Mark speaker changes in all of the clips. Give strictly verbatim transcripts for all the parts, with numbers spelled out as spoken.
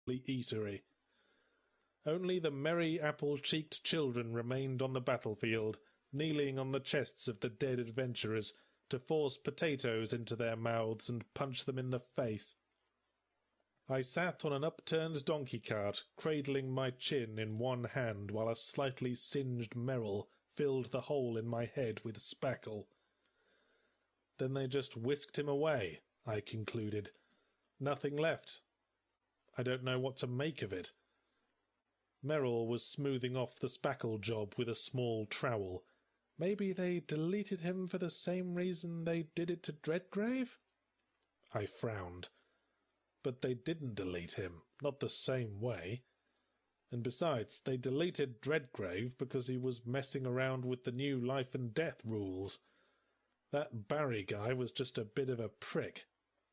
Speaker 1: eatery. Only the merry apple-cheeked children remained on the battlefield, kneeling on the chests of the dead adventurers, to force potatoes into their mouths and punch them in the face. I sat on an upturned donkey-cart, cradling my chin in one hand while a slightly singed Merrill filled the hole in my head with spackle. Then they just whisked him away, I concluded. Nothing left. I don't know what to make of it. Merrill was smoothing off the spackle job with a small trowel. Maybe they deleted him for the same reason they did it to Dreadgrave? I frowned. But they didn't delete him, not the same way. And besides, they deleted Dreadgrave because he was messing around with the new life and death rules. That Barry guy was just a bit of a prick.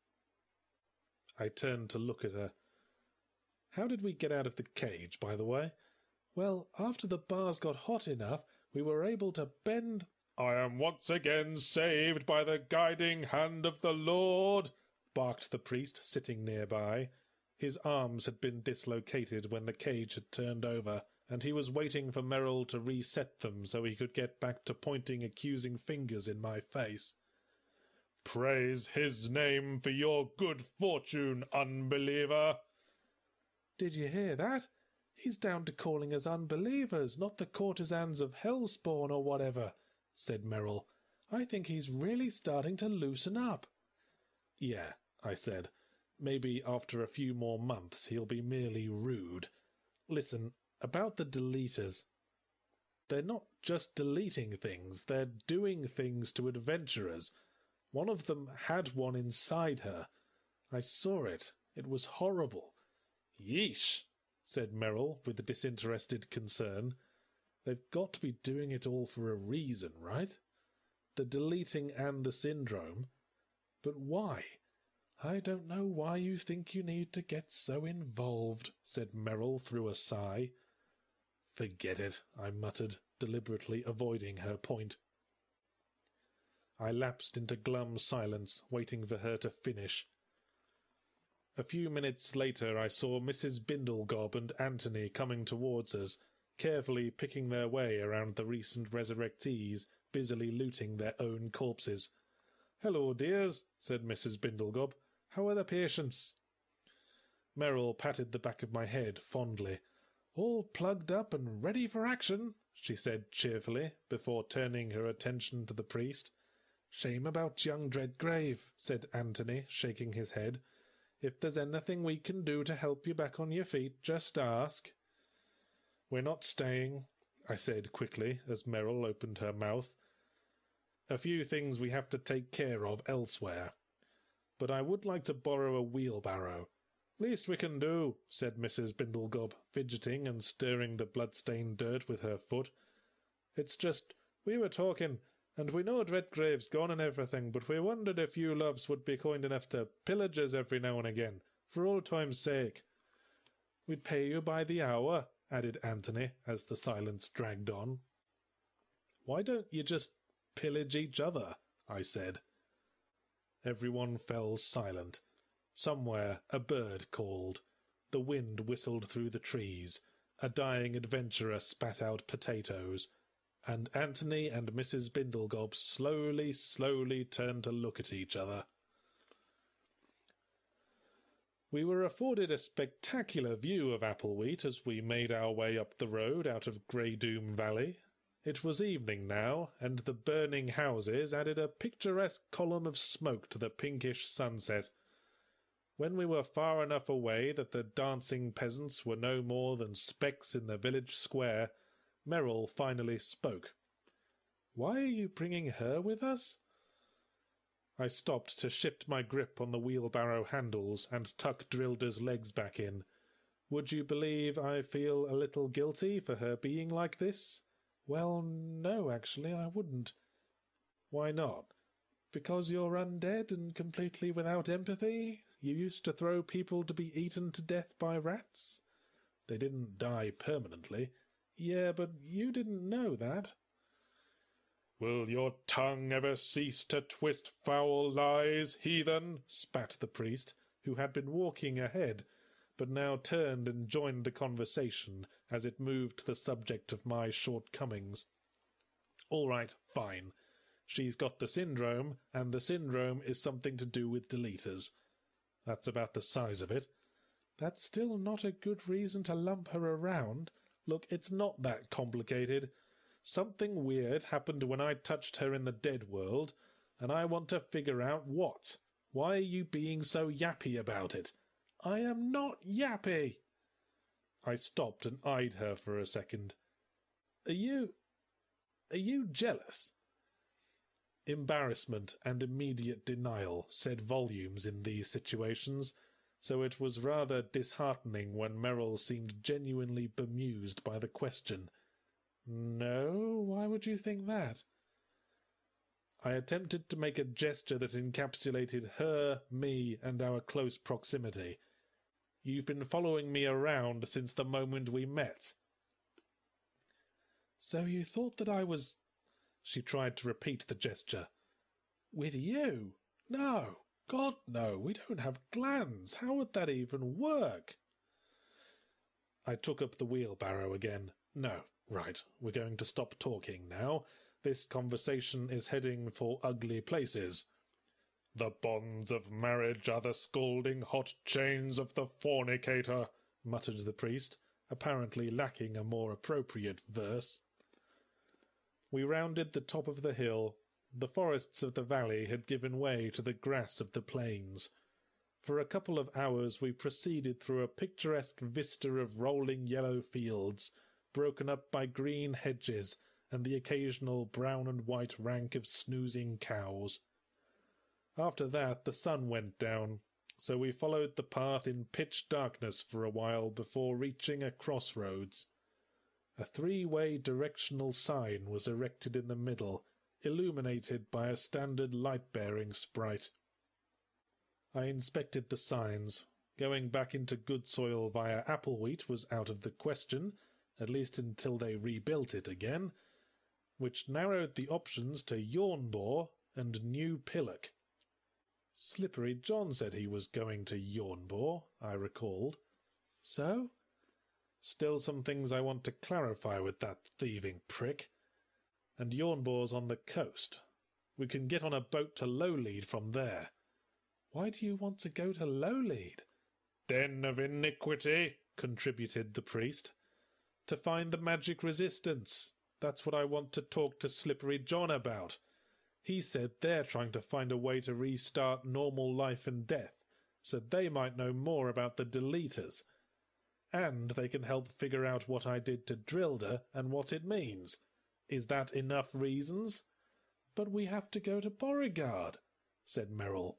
Speaker 1: I turned to look at her. How did we get out of the cage, by the way? Well, after the bars got hot enough, we were able to bend— "I am once again saved by the guiding hand of the Lord," barked the priest sitting nearby. His arms had been dislocated when the cage had turned over, and he was waiting for Merrill to reset them so he could get back to pointing accusing fingers in my face. "Praise his name for your good fortune, unbeliever!" "Did you hear that? He's down to calling us unbelievers, not the courtesans of Hellspawn or whatever," said Merrill. "I think he's really starting to loosen up." "Yeah," I said. "Maybe after a few more months he'll be merely rude. Listen, about the deleters. They're not just deleting things, they're doing things to adventurers. One of them had one inside her. I saw it. It was horrible." "Yeesh," said Merrill with disinterested concern. "They've got to be doing it all for a reason, right? The deleting and the syndrome. But why? "I don't know why you think you need to get so involved," said Merrill through a sigh. "Forget it," I muttered, deliberately avoiding her point. I lapsed into glum silence, waiting for her to finish. A few minutes later I saw Missus Bindlegob and Anthony coming towards us, carefully picking their way around the recent resurrectees, busily looting their own corpses. "Hello, dears," said Missus Bindlegob. "How are the patients?" Merrill patted the back of my head fondly. "All plugged up and ready for action," she said cheerfully, before turning her attention to the priest. "Shame about young Dreadgrave," said Anthony, shaking his head. "If there's anything we can do to help you back on your feet, just ask." "We're not staying," I said quickly, as Merrill opened her mouth. "A few things we have to take care of elsewhere. But I would like to borrow a wheelbarrow." "Least we can do," said Missus Bindlegob, fidgeting and stirring the blood-stained dirt with her foot. "It's just, we were talking, and we know Dreadgrave's gone and everything, but we wondered if you loves would be kind enough to pillage us every now and again, for old time's sake." "We'd pay you by the hour," added Anthony, as the silence dragged on. "Why don't you just pillage each other?" I said. Everyone fell silent. Somewhere a bird called. The wind whistled through the trees. A dying adventurer spat out potatoes. And Anthony and Missus Bindlegob slowly, slowly turned to look at each other. We were afforded a spectacular view of Applewheat as we made our way up the road out of Greydoom Valley. It was evening now, and the burning houses added a picturesque column of smoke to the pinkish sunset. When we were far enough away that the dancing peasants were no more than specks in the village square, Merrill finally spoke. "Why are you bringing her with us?" I stopped to shift my grip on the wheelbarrow handles and tuck Drilder's legs back in. "Would you believe I feel a little guilty for her being like this?" "Well, no, actually, I wouldn't." "Why not?" "Because you're undead and completely without empathy. You used to throw people to be eaten to death by rats." "They didn't die permanently." "Yeah, but you didn't know that." "Will your tongue ever cease to twist foul lies, heathen?" spat the priest, who had been walking ahead, but now turned and joined the conversation as it moved to the subject of my shortcomings. All right, fine. She's got the syndrome, and the syndrome is something to do with deleters. That's about the size of it. That's still not a good reason to lump her around. Look, it's not that complicated. Something weird happened when I touched her in the dead world, and I want to figure out what. Why are you being so yappy about it? I am not yappy. I stopped and eyed her for a second. Are you... are you jealous? Embarrassment and immediate denial said volumes in these situations, so it was rather disheartening when Merrill seemed genuinely bemused by the question. No, why would you think that? I attempted to make a gesture that encapsulated her, me, and our close proximity. You've been following me around since the moment we met. So you thought that I was... She tried to repeat the gesture. With you? No. God, no. We don't have glands. How would that even work? I took up the wheelbarrow again. No. Right. We're going to stop talking now. This conversation is heading for ugly places. The bonds of marriage are the scalding hot chains of the fornicator, muttered the priest, apparently lacking a more appropriate verse. We rounded the top of the hill. The forests of the valley had given way to the grass of the plains. For a couple of hours we proceeded through a picturesque vista of rolling yellow fields, broken up by green hedges and the occasional brown and white rank of snoozing cows. After that the sun went down, so we followed the path in pitch darkness for a while before reaching a crossroads. A three-way directional sign was erected in the middle, illuminated by a standard light-bearing sprite. I inspected the signs. Going back into good soil via Applewheat was out of the question, at least until they rebuilt it again, which narrowed the options to Yawnbore and New Pillock. Slippery John said he was going to Yawnbore, I recalled. So? Still some things I want to clarify with that thieving prick. And Yawnbore's on the coast. We can get on a boat to Lowlead from there. Why do you want to go to Lowlead? Den of iniquity, contributed the priest. To find the magic resistance. That's what I want to talk to Slippery John about. He said they're trying to find a way to restart normal life and death, so they might know more about the deleters. And they can help figure out what I did to Drilder and what it means. Is that enough reasons? But we have to go to Beauregard, said Merrill.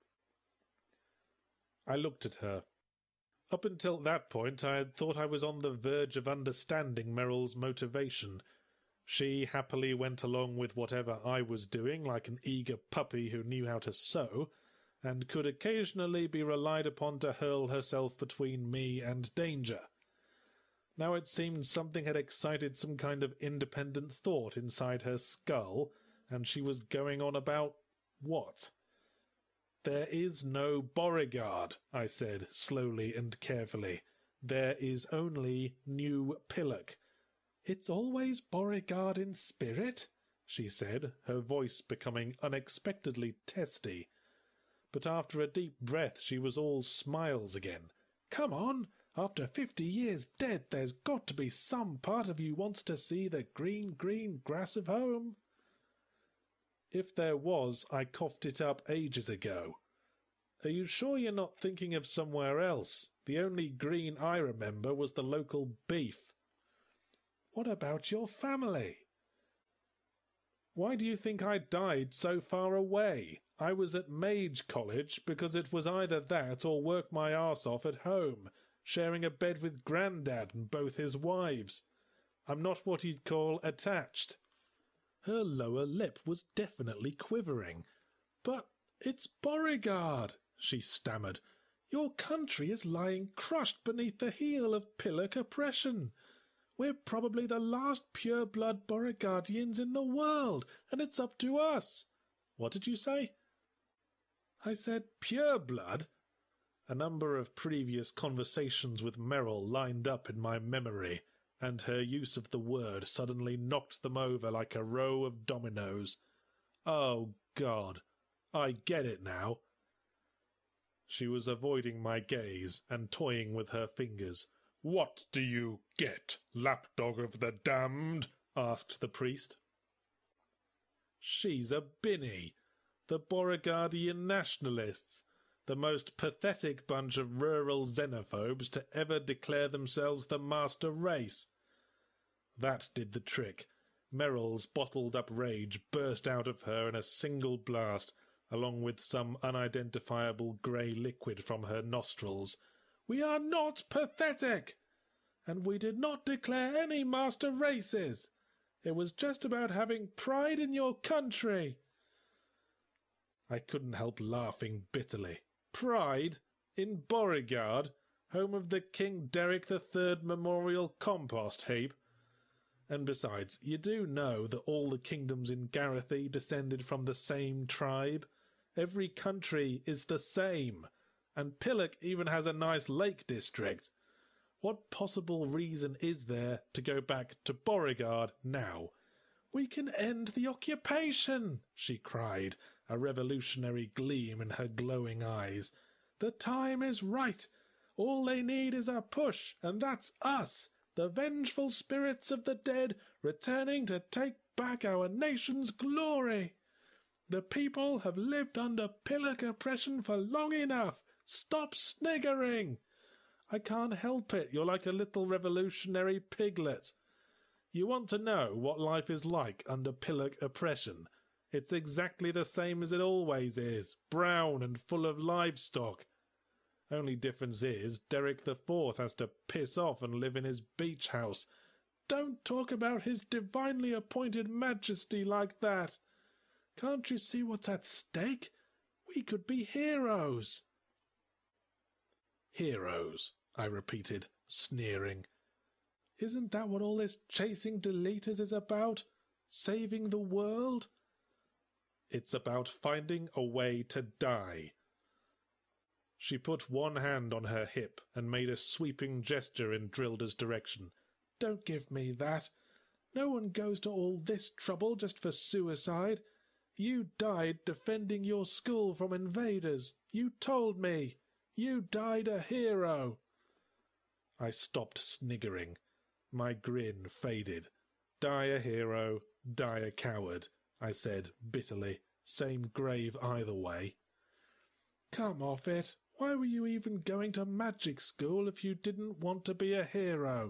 Speaker 1: I looked at her. Up until that point I had thought I was on the verge of understanding Merrill's motivation. She happily went along with whatever I was doing like an eager puppy who knew how to sew, and could occasionally be relied upon to hurl herself between me and danger. Now it seemed something had excited some kind of independent thought inside her skull, and she was going on about what? There is no Beauregard, I said, slowly and carefully. There is only New Pillock. It's always Beauregard in spirit, she said, her voice becoming unexpectedly testy. But after a deep breath she was all smiles again. Come on! After fifty years dead there's got to be some part of you wants to see the green, green grass of home. If there was, I coughed it up ages ago. Are you sure you're not thinking of somewhere else? The only green I remember was the local beef. What about your family? Why do you think I died so far away? I was at Mage College because it was either that or work my arse off at home, sharing a bed with Grandad and both his wives. I'm not what you'd call attached. Her lower lip was definitely quivering. But it's Beauregard, she stammered. Your country is lying crushed beneath the heel of Pillock oppression. We're probably the last pure-blood Beauregardians in the world, and it's up to us. What did you say? I said pure blood. A number of previous conversations with Merrill lined up in my memory, and her use of the word suddenly knocked them over like a row of dominoes. Oh, God, I get it now. She was avoiding my gaze and toying with her fingers. "What do you get, lapdog of the damned?" asked the priest. She's a Binny, the Beauregardian nationalists, the most pathetic bunch of rural xenophobes to ever declare themselves the master race. That did the trick. Merrill's bottled-up rage burst out of her in a single blast, along with some unidentifiable grey liquid from her nostrils. "We are not pathetic! And we did not declare any master races! It was just about having pride in your country!" I couldn't help laughing bitterly. Pride? In Beauregard, home of the King Derek the Third Memorial Compost Heap? And besides, you do know that all the kingdoms in Garethy descended from the same tribe. Every country is the same, and Pillock even has a nice lake district. What possible reason is there to go back to Beauregard now? "We can end the occupation," she cried, a revolutionary gleam in her glowing eyes. "The time is right. All they need is a push, and that's us, the vengeful spirits of the dead, returning to take back our nation's glory. The people have lived under Pillock oppression for long enough. Stop sniggering. I can't help it, you're like a little revolutionary piglet. You want to know what life is like under Pillock oppression? It's exactly the same as it always is, brown and full of livestock. Only difference is Derek the Fourth has to piss off and live in his beach house. Don't talk about his divinely appointed majesty like that. Can't you see what's at stake? We could be heroes." "Heroes," I repeated, sneering. "Isn't that what all this chasing deleters is about? Saving the world?" "It's about finding a way to die." She put one hand on her hip and made a sweeping gesture in Drilda's direction. "Don't give me that. No one goes to all this trouble just for suicide. You died defending your school from invaders. You told me. You died a hero." I stopped sniggering. My grin faded. "Die a hero, die a coward," I said bitterly. "Same grave either way." "Come off it. Why were you even going to magic school if you didn't want to be a hero?"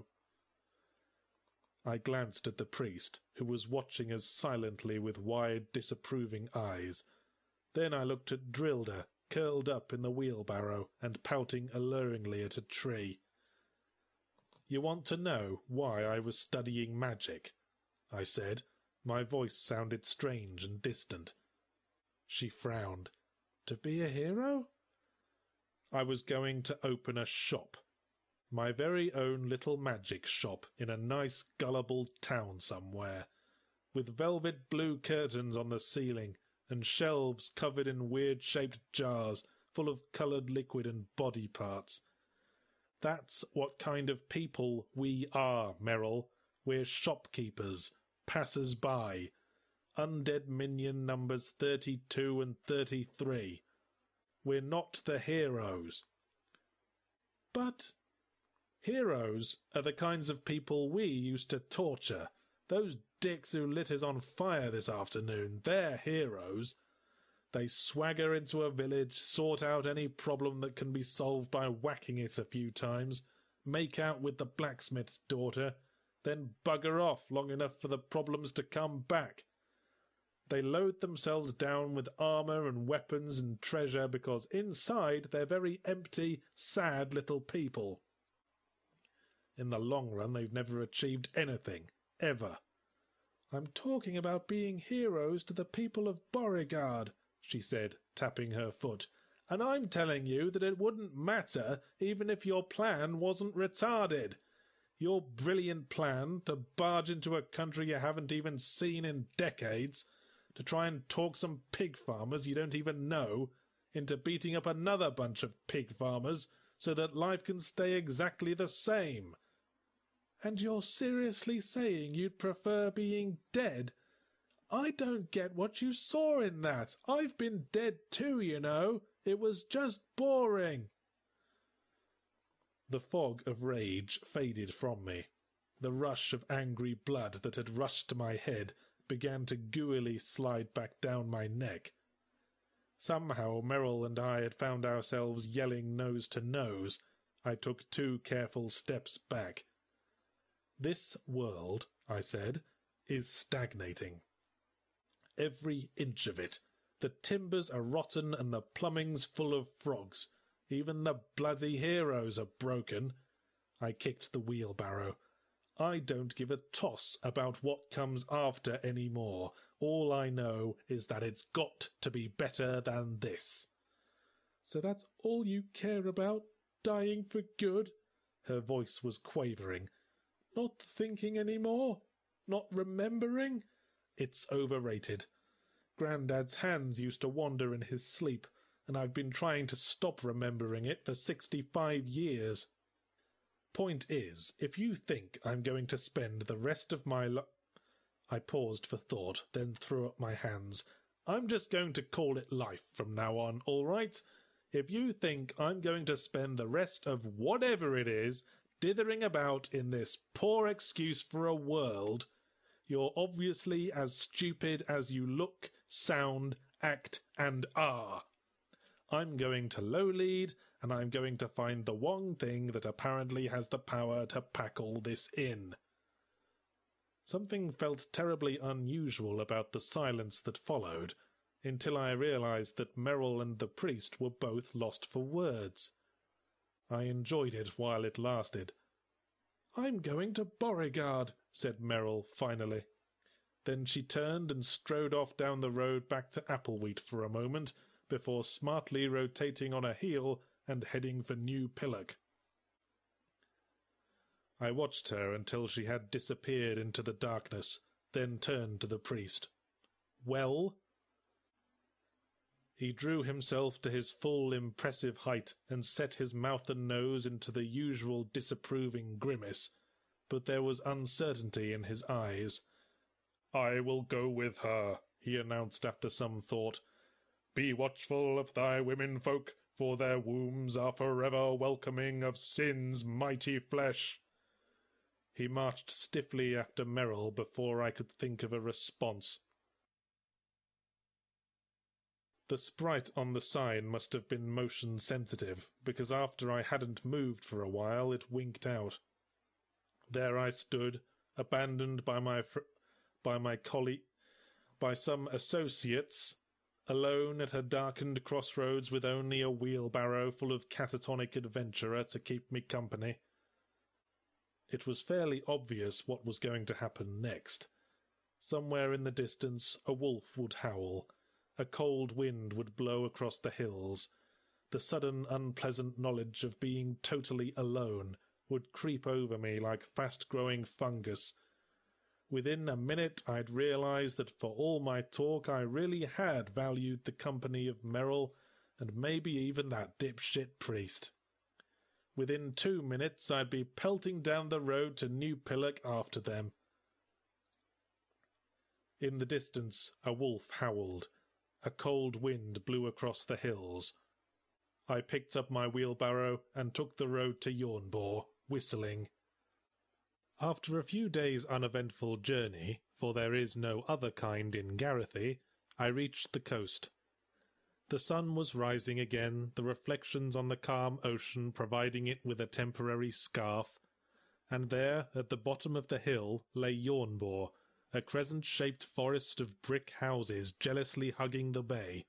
Speaker 1: I glanced at the priest, who was watching us silently with wide, disapproving eyes. Then I looked at Drilda, curled up in the wheelbarrow and pouting alluringly at a tree. "You want to know why I was studying magic?" I said. My voice sounded strange and distant. She frowned. "To be a hero?" "I was going to open a shop. My very own little magic shop in a nice gullible town somewhere, with velvet blue curtains on the ceiling and shelves covered in weird-shaped jars full of coloured liquid and body parts. That's what kind of people we are, Merrill. We're shopkeepers, passers-by, undead minion numbers thirty-two and thirty-three. We're not the heroes." "But—" "Heroes are the kinds of people we used to torture. Those dicks who lit us on fire this afternoon, they're heroes. They swagger into a village, sort out any problem that can be solved by whacking it a few times, make out with the blacksmith's daughter, then bugger off long enough for the problems to come back. They load themselves down with armour and weapons and treasure because inside they're very empty, sad little people. In the long run they've never achieved anything, ever. I'm talking about being heroes to the people of Beauregard," she said, tapping her foot, "and I'm telling you that it wouldn't matter even if your plan wasn't retarded. Your brilliant plan to barge into a country you haven't even seen in decades, to try and talk some pig farmers you don't even know, into beating up another bunch of pig farmers so that life can stay exactly the same. And you're seriously saying you'd prefer being dead? I don't get what you saw in that. I've been dead too, you know. It was just boring. The fog of rage faded from me. The rush of angry blood that had rushed to my head began to gooily slide back down my neck. Somehow Merrill and I had found ourselves yelling nose to nose. I took two careful steps back. "This world," I said, "is stagnating. Every inch of it. The timbers are rotten and the plumbing's full of frogs. Even the bloody heroes are broken." I kicked the wheelbarrow. "I don't give a toss about what comes after any more. All I know is that it's got to be better than this." "So that's all you care about? Dying for good?" Her voice was quavering. "Not thinking any more? Not remembering?" "It's overrated. Grandad's hands used to wander in his sleep, and I've been trying to stop remembering it for sixty-five years. Point is, if you think I'm going to spend the rest of my li—" I paused for thought, then threw up my hands. "I'm just going to call it life from now on, all right? If you think I'm going to spend the rest of whatever it is dithering about in this poor excuse for a world, you're obviously as stupid as you look, sound, act, and are. I'm going to low-lead, and I'm going to find the one thing that apparently has the power to pack all this in." Something felt terribly unusual about the silence that followed, until I realized that Merrill and the priest were both lost for words. I enjoyed it while it lasted. "I'm going to Beauregard," said Merrill finally. Then she turned and strode off down the road back to Applewheat for a moment, before smartly rotating on a heel and heading for New Pillock. I watched her until she had disappeared into the darkness, then turned to the priest. "Well?" He drew himself to his full impressive height and set his mouth and nose into the usual disapproving grimace, but there was uncertainty in his eyes. "I will go with her," he announced after some thought. "Be watchful of thy women-folk, for their wombs are forever welcoming of sin's mighty flesh." He marched stiffly after Merrill before I could think of a response. The sprite on the sign must have been motion-sensitive, because after I hadn't moved for a while it winked out. There I stood, abandoned by my fr by my colleague, by some associates, alone at a darkened crossroads with only a wheelbarrow full of catatonic adventurer to keep me company. It was fairly obvious what was going to happen next. Somewhere in the distance a wolf would howl. A cold wind would blow across the hills. The sudden unpleasant knowledge of being totally alone would creep over me like fast-growing fungus. Within a minute I'd realized that for all my talk I really had valued the company of Merrill, and maybe even that dipshit priest. Within two minutes I'd be pelting down the road to New Pillock after them. In the distance a wolf howled. A cold wind blew across the hills. I picked up my wheelbarrow and took the road to Yawnbore, whistling. After a few days' uneventful journey, for there is no other kind in Garrethy, I reached the coast. The sun was rising again, the reflections on the calm ocean providing it with a temporary scarf, and there, at the bottom of the hill, lay Yawnbore, a crescent-shaped forest of brick houses jealously hugging the bay.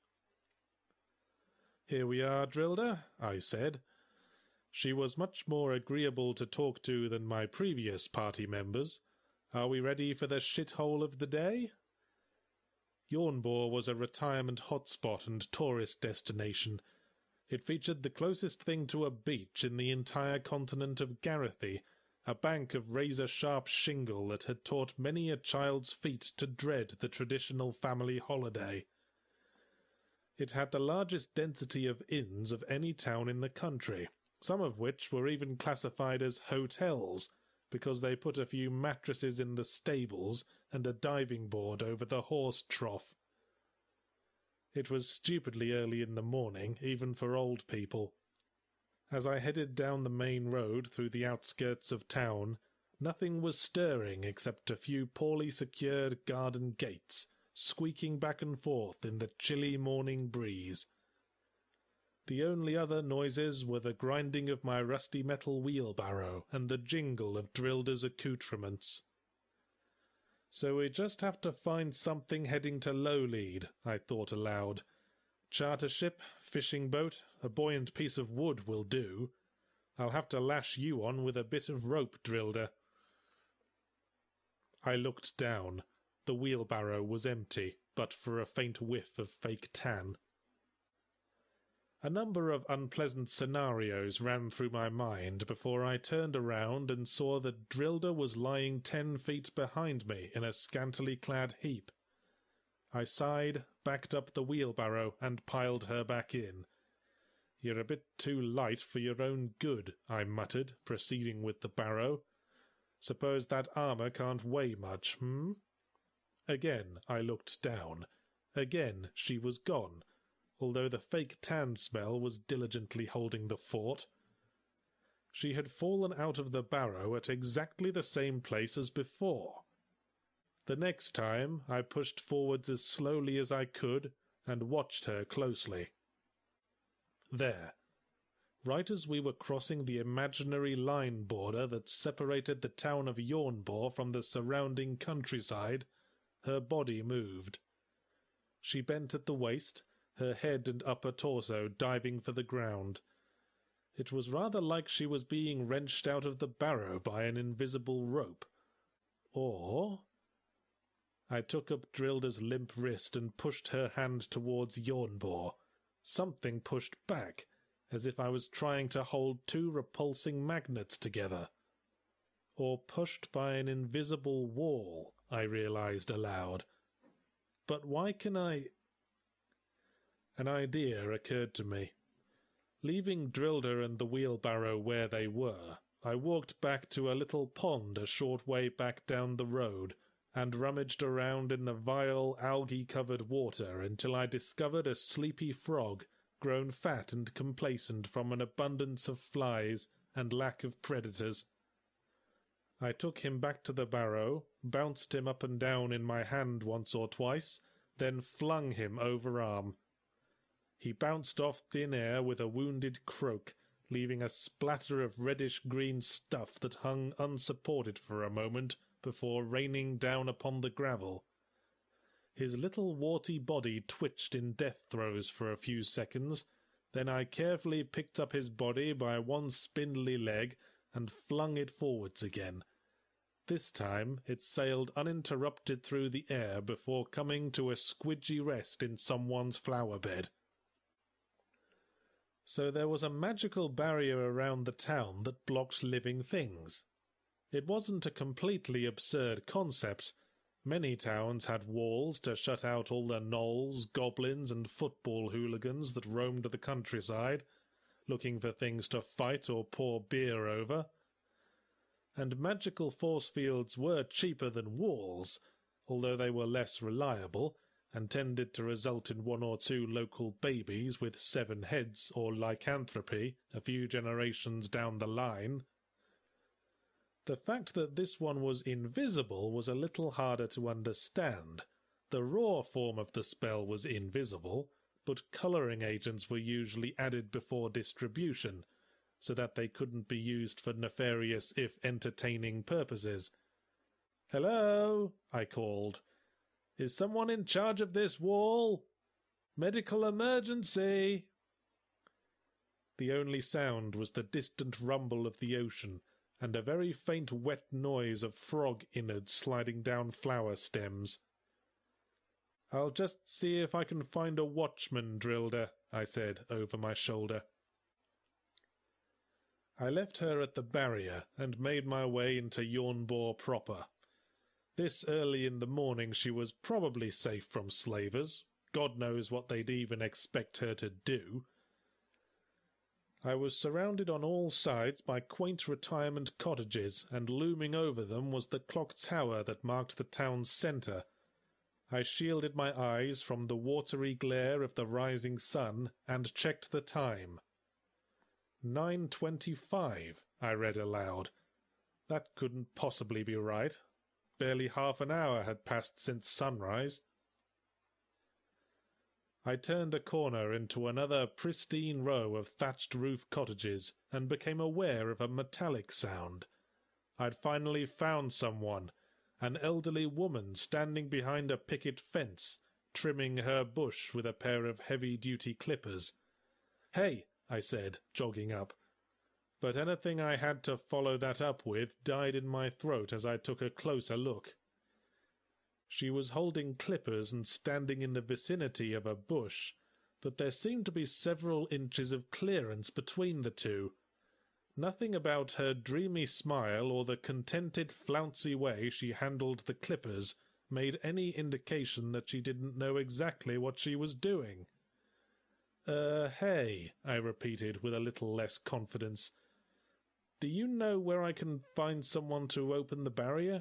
Speaker 1: "Here we are, Drilda," I said. She was much more agreeable to talk to than my previous party members. "Are we ready for the shithole of the day?" Yawnbore was a retirement hotspot and tourist destination. It featured the closest thing to a beach in the entire continent of Garrethy, a bank of razor-sharp shingle that had taught many a child's feet to dread the traditional family holiday. It had the largest density of inns of any town in the country, some of which were even classified as hotels, because they put a few mattresses in the stables and a diving board over the horse trough. It was stupidly early in the morning, even for old people. As I headed down the main road through the outskirts of town, nothing was stirring except a few poorly secured garden gates, squeaking back and forth in the chilly morning breeze. The only other noises were the grinding of my rusty metal wheelbarrow and the jingle of Drilda's accoutrements. So we just have to find something heading to Lowlead, I thought aloud. Charter ship, fishing boat, a buoyant piece of wood will do. I'll have to lash you on with a bit of rope, Drilda. I looked down. The wheelbarrow was empty, but for a faint whiff of fake tan. A number of unpleasant scenarios ran through my mind before I turned around and saw that Drilda was lying ten feet behind me in a scantily clad heap. I sighed, backed up the wheelbarrow, and piled her back in. "You're a bit too light for your own good," I muttered, proceeding with the barrow. "Suppose that armour can't weigh much, hmm?" Again I looked down. Again she was gone, although the fake tan smell was diligently holding the fort. She had fallen out of the barrow at exactly the same place as before. The next time I pushed forwards as slowly as I could and watched her closely. There, right as we were crossing the imaginary line border that separated the town of Yornbor from the surrounding countryside, her body moved. She bent at the waist, her head and upper torso diving for the ground. It was rather like she was being wrenched out of the barrow by an invisible rope. Or... I took up Drilda's limp wrist and pushed her hand towards Yornbor. Something pushed back, as if I was trying to hold two repulsing magnets together. Or pushed by an invisible wall, I realized aloud. But why can I... An idea occurred to me. Leaving Drilda and the wheelbarrow where they were, I walked back to a little pond a short way back down the road, and rummaged around in the vile, algae-covered water until I discovered a sleepy frog, grown fat and complacent from an abundance of flies and lack of predators. I took him back to the barrow, bounced him up and down in my hand once or twice, then flung him overarm. He bounced off thin air with a wounded croak, leaving a splatter of reddish-green stuff that hung unsupported for a moment before raining down upon the gravel. His little warty body twitched in death throes for a few seconds, then I carefully picked up his body by one spindly leg and flung it forwards again. This time it sailed uninterrupted through the air before coming to a squidgy rest in someone's flower bed. So there was a magical barrier around the town that blocked living things. It wasn't a completely absurd concept. Many towns had walls to shut out all the gnolls, goblins, and football hooligans that roamed the countryside, looking for things to fight or pour beer over. And magical force fields were cheaper than walls, although they were less reliable, and tended to result in one or two local babies with seven heads or lycanthropy a few generations down the line. The fact that this one was invisible was a little harder to understand. The raw form of the spell was invisible, but colouring agents were usually added before distribution, so that they couldn't be used for nefarious if entertaining purposes. "Hello," I called. "Is someone in charge of this wall? Medical emergency!" The only sound was the distant rumble of the ocean, and a very faint wet noise of frog innards sliding down flower stems. "I'll just see if I can find a watchman, Drilda," I said over my shoulder. I left her at the barrier and made my way into Yornbor proper. This early in the morning she was probably safe from slavers. God knows what they'd even expect her to do. I was surrounded on all sides by quaint retirement cottages, and looming over them was the clock tower that marked the town's centre. I shielded my eyes from the watery glare of the rising sun, and checked the time. Nine twenty-five, I read aloud. That couldn't possibly be right. Barely half an hour had passed since sunrise. I turned a corner into another pristine row of thatched-roof cottages, and became aware of a metallic sound. I'd finally found someone, an elderly woman standing behind a picket fence, trimming her bush with a pair of heavy-duty clippers. "Hey," I said, jogging up. But anything I had to follow that up with died in my throat as I took a closer look. She was holding clippers and standing in the vicinity of a bush, but there seemed to be several inches of clearance between the two. Nothing about her dreamy smile or the contented, flouncy way she handled the clippers made any indication that she didn't know exactly what she was doing. "Er, hey," I repeated with a little less confidence. "Do you know where I can find someone to open the barrier?"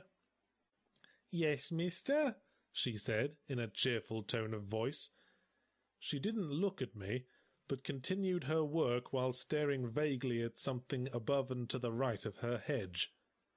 Speaker 1: "Yes, mister," she said, in a cheerful tone of voice. She didn't look at me, but continued her work while staring vaguely at something above and to the right of her hedge.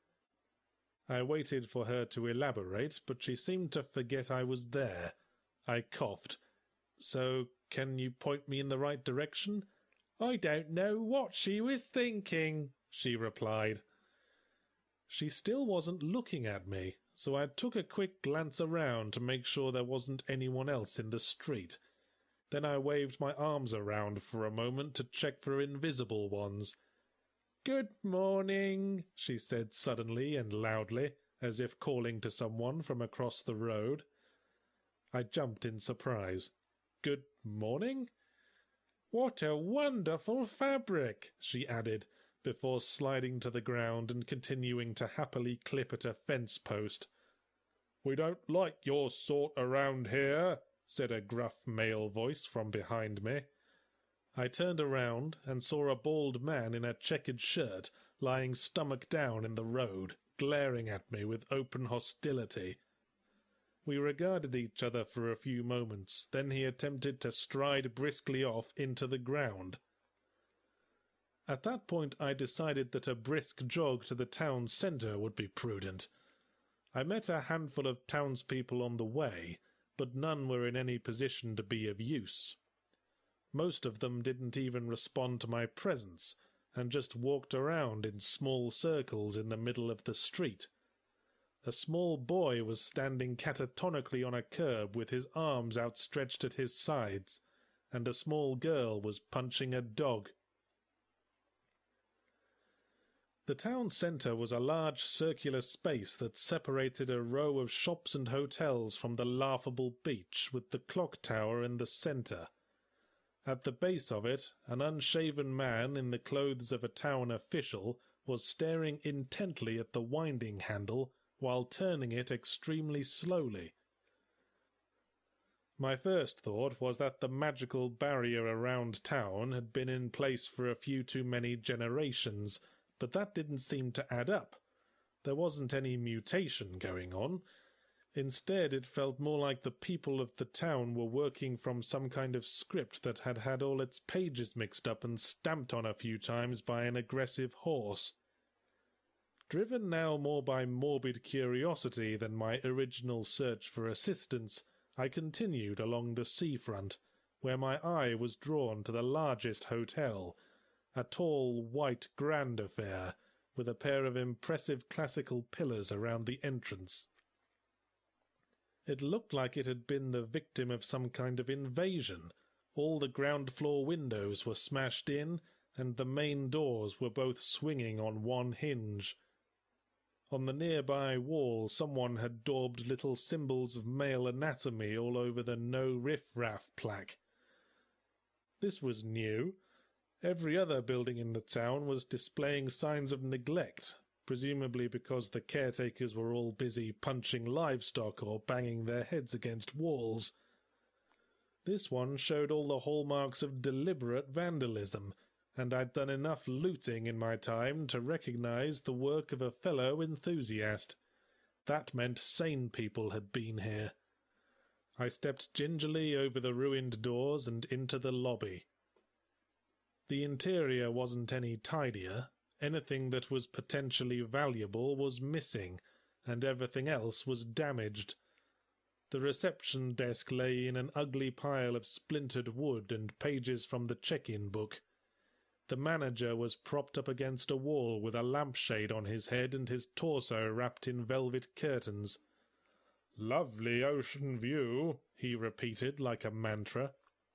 Speaker 1: I waited for her to elaborate, but she seemed to forget I was there. I coughed. "So, can you point me in the right direction?" "I don't know what she was thinking," she replied. She still wasn't looking at me, so I took a quick glance around to make sure there wasn't anyone else in the street. Then I waved my arms around for a moment to check for invisible ones. "Good morning," she said suddenly and loudly, as if calling to someone from across the road. I jumped in surprise. "Good morning?" "What a wonderful fabric," she added, before sliding to the ground and continuing to happily clip at a fence post. "We don't like your sort around here," said a gruff male voice from behind me. I turned around and saw a bald man in a checkered shirt lying stomach down in the road, glaring at me with open hostility. We regarded each other for a few moments, then he attempted to stride briskly off into the ground. At that point I decided that a brisk jog to the town centre would be prudent. I met a handful of townspeople on the way, but none were in any position to be of use. Most of them didn't even respond to my presence, and just walked around in small circles in the middle of the street. A small boy was standing catatonically on a curb with his arms outstretched at his sides, and a small girl was punching a dog. The town centre was a large circular space that separated a row of shops and hotels from the laughable beach, with the clock tower in the centre. At the base of it, an unshaven man in the clothes of a town official was staring intently at the winding handle while turning it extremely slowly. My first thought was that the magical barrier around town had been in place for a few too many generations, but that didn't seem to add up. There wasn't any mutation going on. Instead, it felt more like the people of the town were working from some kind of script that had had all its pages mixed up and stamped on a few times by an aggressive horse. Driven now more by morbid curiosity than my original search for assistance, I continued along the seafront, where my eye was drawn to the largest hotel, a tall, white, grand affair, with a pair of impressive classical pillars around the entrance. It looked like it had been the victim of some kind of invasion. All the ground-floor windows were smashed in, and the main doors were both swinging on one hinge. On the nearby wall someone had daubed little symbols of male anatomy all over the "No Riff-Raff" plaque. This was new. Every other building in the town was displaying signs of neglect, presumably because the caretakers were all busy punching livestock or banging their heads against walls. This one showed all the hallmarks of deliberate vandalism, and I'd done enough looting in my time to recognize the work of a fellow enthusiast. That meant sane people had been here. I stepped gingerly over the ruined doors and into the lobby. The interior wasn't any tidier. Anything that was potentially valuable was missing, and everything else was damaged. The reception desk lay in an ugly pile of splintered wood and pages from the check-in book. The manager was propped up against a wall with a lampshade on his head and his torso wrapped in velvet curtains. "Lovely ocean view," he repeated like a mantra.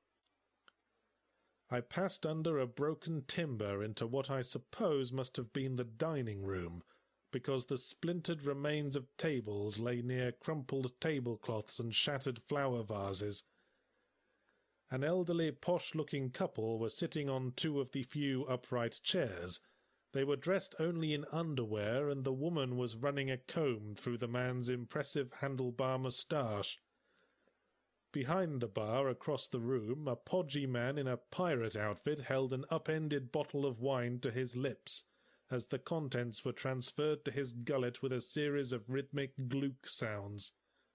Speaker 1: I passed under a broken timber into what I suppose must have been the dining room, because the splintered remains of tables lay near crumpled tablecloths and shattered flower vases. An elderly, posh-looking couple were sitting on two of the few upright chairs. They were dressed only in underwear, and the woman was running a comb through the man's impressive handlebar moustache. Behind the bar, across the room, a podgy man in a pirate outfit held an upended bottle of wine to his lips, as the contents were transferred to his gullet with a series of rhythmic glook sounds.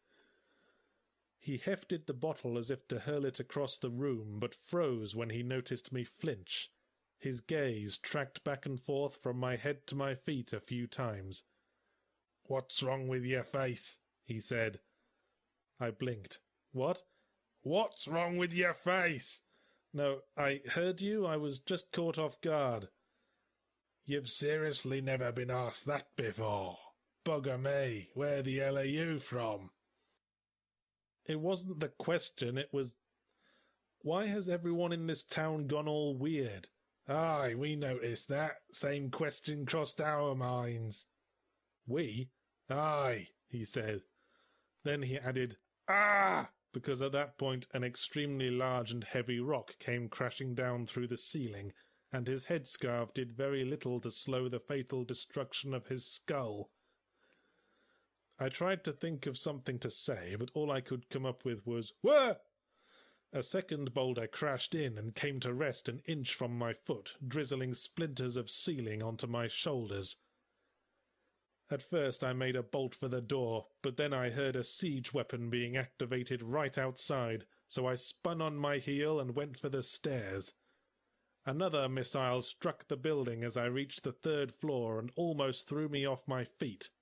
Speaker 1: He hefted the bottle as if to hurl it across the room, but froze when he noticed me flinch. His gaze tracked back and forth from my head to my feet a few times. "What's wrong with your face?" he said. I blinked. "What?" "What's wrong with your face?" "No, I heard you. I was just caught off guard." "You've seriously never been asked that before? Bugger me, where the hell are you from?" It wasn't the question, it was... Why has everyone in this town gone all weird? "Aye, we noticed that. Same question crossed our minds." "We?" "Aye," he said. Then he added, "Ah!" because at that point an extremely large and heavy rock came crashing down through the ceiling, and his headscarf did very little to slow the fatal destruction of his skull. I tried to think of something to say, but all I could come up with was, "Wah!" A second boulder crashed in and came to rest an inch from my foot, drizzling splinters of ceiling onto my shoulders. At first I made a bolt for the door, but then I heard a siege weapon being activated right outside, so I spun on my heel and went for the stairs. Another missile struck the building as I reached the third floor and almost threw me off my feet.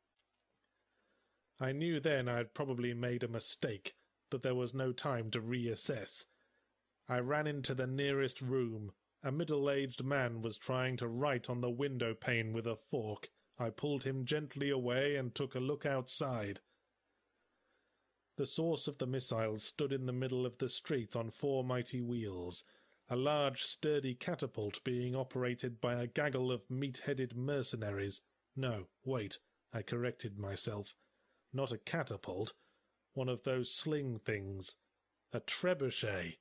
Speaker 1: I knew then I had probably made a mistake, but there was no time to reassess. I ran into the nearest room. A middle-aged man was trying to write on the window pane with a fork. I pulled him gently away and took a look outside. The source of the missiles stood in the middle of the street on four mighty wheels, a large sturdy catapult being operated by a gaggle of meat-headed mercenaries. No, wait, I corrected myself. Not a catapult, one of those sling things. A trebuchet.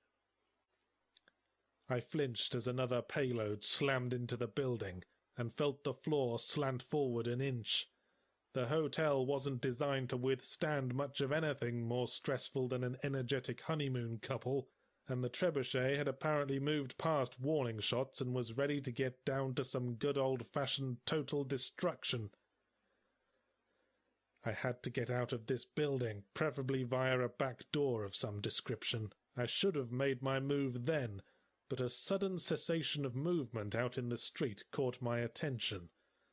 Speaker 1: I flinched as another payload slammed into the building, and felt the floor slant forward an inch. The hotel wasn't designed to withstand much of anything more stressful than an energetic honeymoon couple, and the trebuchet had apparently moved past warning shots and was ready to get down to some good old-fashioned total destruction. I had to get out of this building, preferably via a back door of some description. I should have made my move then, but a sudden cessation of movement out in the street caught my attention.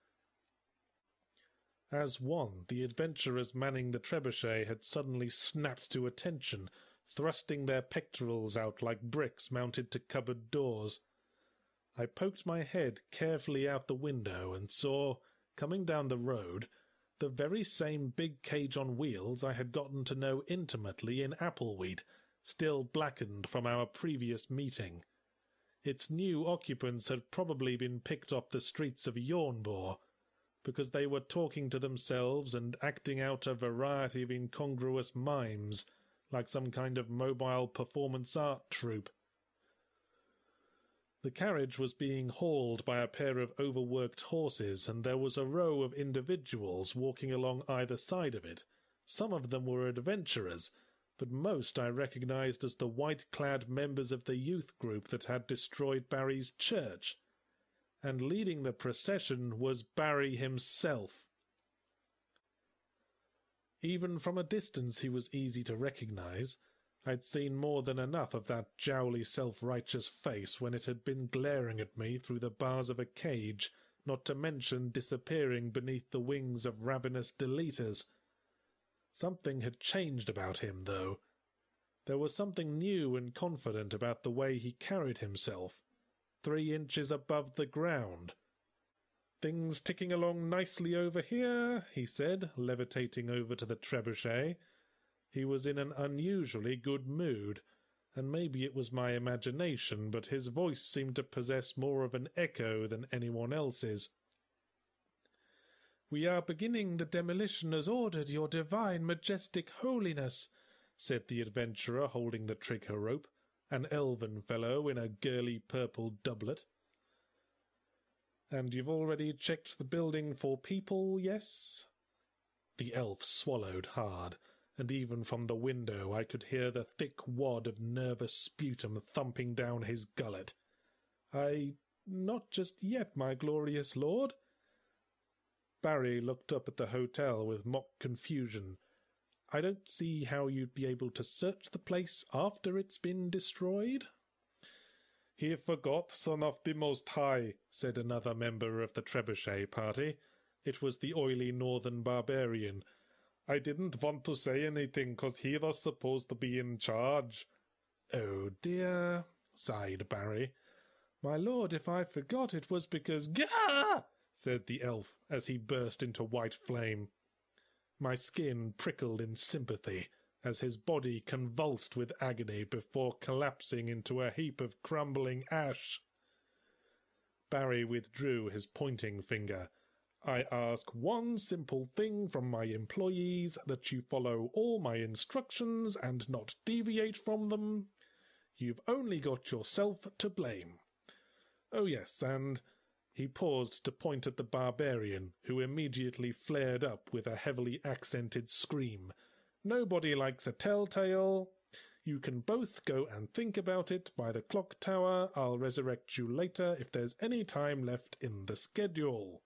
Speaker 1: As one, the adventurers manning the trebuchet had suddenly snapped to attention, thrusting their pectorals out like bricks mounted to cupboard doors. I poked my head carefully out the window and saw, coming down the road, the very same big cage on wheels I had gotten to know intimately in Appleweed, still blackened from our previous meeting. Its new occupants had probably been picked off the streets of Yawnbore, because they were talking to themselves and acting out a variety of incongruous mimes, like some kind of mobile performance art troupe. The carriage was being hauled by a pair of overworked horses, and there was a row of individuals walking along either side of it. Some of them were adventurers, but most I recognized as the white-clad members of the youth group that had destroyed Barry's church, and leading the procession was Barry himself. Even from a distance he was easy to recognize. I'd seen more than enough of that jowly self-righteous face when it had been glaring at me through the bars of a cage, not to mention disappearing beneath the wings of ravenous deleters. Something had changed about him, though. There was something new and confident about the way he carried himself, three inches above the ground. "Things ticking along nicely over here," he said, levitating over to the trebuchet. He was in an unusually good mood, and maybe it was my imagination, but his voice seemed to possess more of an echo than anyone else's. "We are beginning the demolition as ordered, your divine majestic holiness," said the adventurer holding the trigger rope, an elven fellow in a girly purple doublet. "And you've already checked the building for people, yes?" The elf swallowed hard, and even from the window I could hear the thick wad of nervous sputum thumping down his gullet. I... not just yet, my glorious lord." Barry looked up at the hotel with mock confusion. "I don't see how you'd be able to search the place after it's been destroyed." "He forgot, son of the Most High," said another member of the trebuchet party. It was the oily northern barbarian. "I didn't want to say anything, 'cause he was supposed to be in charge." "Oh dear," sighed Barry. "My lord, if I forgot, it was because—" "Gah!" said the elf, as he burst into white flame. My skin prickled in sympathy, as his body convulsed with agony before collapsing into a heap of crumbling ash. Barry withdrew his pointing finger. "I ask one simple thing from my employees, that you follow all my instructions and not deviate from them. You've only got yourself to blame. Oh yes, and—" He paused to point at the barbarian, who immediately flared up with a heavily accented scream. "Nobody likes a telltale. You can both go and think about it by the clock tower. I'll resurrect you later if there's any time left in the schedule."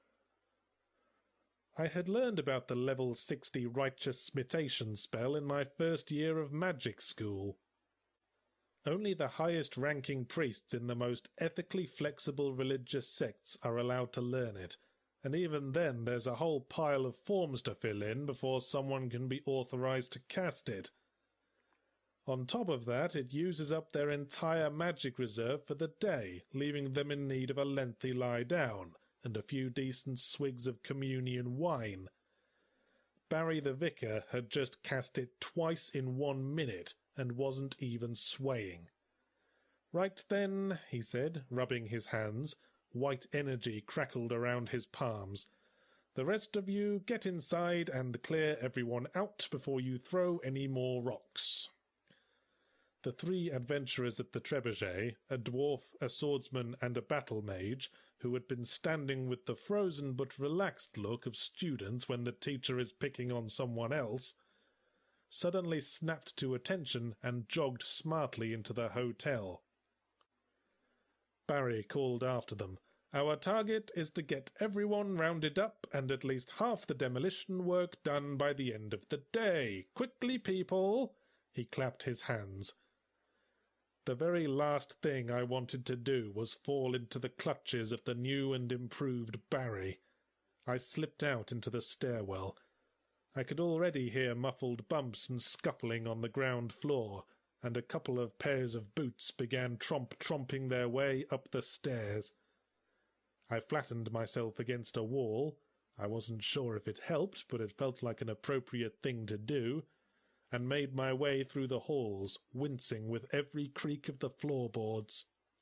Speaker 1: I had learned about the level sixty righteous smitation spell in my first year of magic school. Only the highest-ranking priests in the most ethically flexible religious sects are allowed to learn it, and even then there's a whole pile of forms to fill in before someone can be authorized to cast it. On top of that, it uses up their entire magic reserve for the day, leaving them in need of a lengthy lie-down and a few decent swigs of communion wine. Barry the vicar had just cast it twice in one minute and wasn't even swaying. "Right then," he said, rubbing his hands. White energy crackled around his palms. "The rest of you get inside and clear everyone out before you throw any more rocks." The three adventurers at the trebuchet, a dwarf, a swordsman, and a battle mage, who had been standing with the frozen but relaxed look of students when the teacher is picking on someone else, suddenly snapped to attention and jogged smartly into the hotel. Barry called after them, "Our target is to get everyone rounded up and at least half the demolition work done by the end of the day. Quickly, people!" He clapped his hands. The very last thing I wanted to do was fall into the clutches of the new and improved Barry. I slipped out into the stairwell. I could already hear muffled bumps and scuffling on the ground floor, and a couple of pairs of boots began tromp-tromping their way up the stairs. I flattened myself against a wall. I wasn't sure if it helped, but it felt like an appropriate thing to do, and made my way through the halls, wincing with every creak of the floorboards.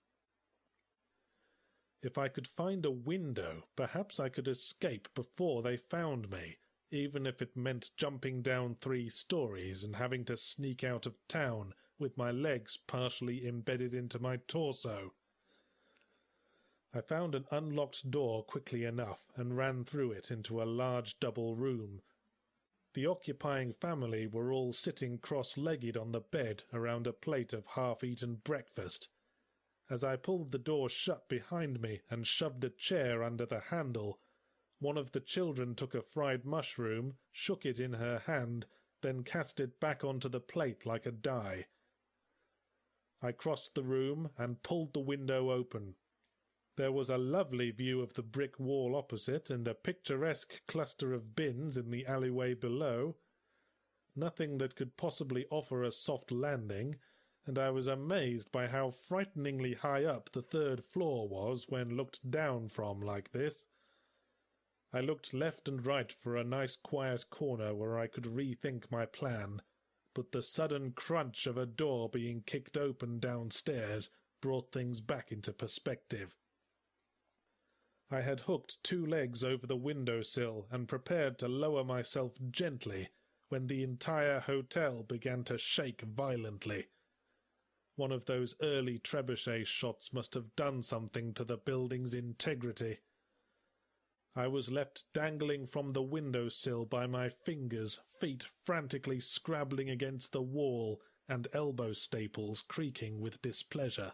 Speaker 1: If I could find a window, perhaps I could escape before they found me, even if it meant jumping down three stories and having to sneak out of town with my legs partially embedded into my torso. I found an unlocked door quickly enough and ran through it into a large double room. The occupying family were all sitting cross-legged on the bed around a plate of half-eaten breakfast. As I pulled the door shut behind me and shoved a chair under the handle, one of the children took a fried mushroom, shook it in her hand, then cast it back onto the plate like a die. I crossed the room and pulled the window open. There was a lovely view of the brick wall opposite and a picturesque cluster of bins in the alleyway below. Nothing that could possibly offer a soft landing, and I was amazed by how frighteningly high up the third floor was when looked down from like this. I looked left and right for a nice quiet corner where I could rethink my plan, but the sudden crunch of a door being kicked open downstairs brought things back into perspective. I had hooked two legs over the window-sill and prepared to lower myself gently when the entire hotel began to shake violently. One of those early trebuchet shots must have done something to the building's integrity. I was left dangling from the window-sill by my fingers, feet frantically scrabbling against the wall and elbow staples creaking with displeasure.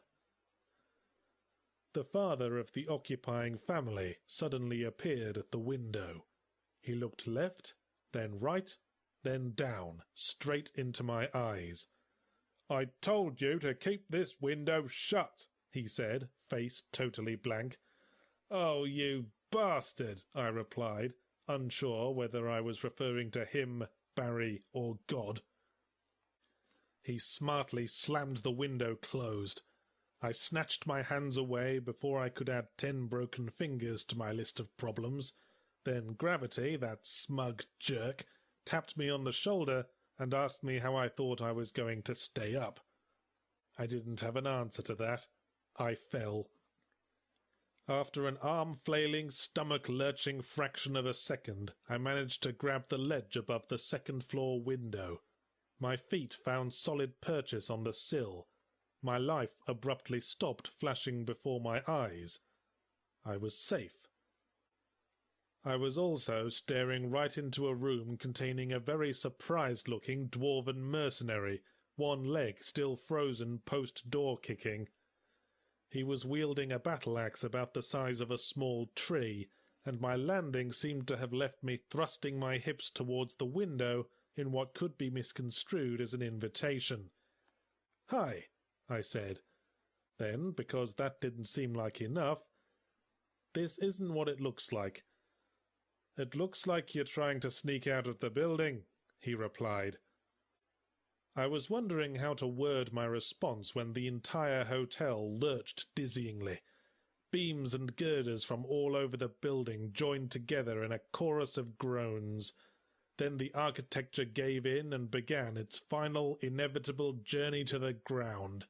Speaker 1: The father of the occupying family suddenly appeared at the window. He looked left, then right, then down, straight into my eyes. "I told you to keep this window shut," he said, face totally blank. "Oh, you bastard," I replied, unsure whether I was referring to him, Barry, or God. He smartly slammed the window closed. I snatched my hands away before I could add ten broken fingers to my list of problems. Then Gravity, that smug jerk, tapped me on the shoulder and asked me how I thought I was going to stay up. I didn't have an answer to that. I fell. After an arm-flailing, stomach-lurching fraction of a second, I managed to grab the ledge above the second-floor window. My feet found solid purchase on the sill. My life abruptly stopped flashing before my eyes. I was safe. I was also staring right into a room containing a very surprised-looking dwarven mercenary, one leg still frozen post-door kicking. He was wielding a battle-axe about the size of a small tree, and my landing seemed to have left me thrusting my hips towards the window in what could be misconstrued as an invitation. "Hi," I said. Then, because that didn't seem like enough, "This isn't what it looks like." "It looks like you're trying to sneak out of the building," he replied. I was wondering how to word my response when the entire hotel lurched dizzyingly. Beams and girders from all over the building joined together in a chorus of groans. Then the architecture gave in and began its final, inevitable journey to the ground.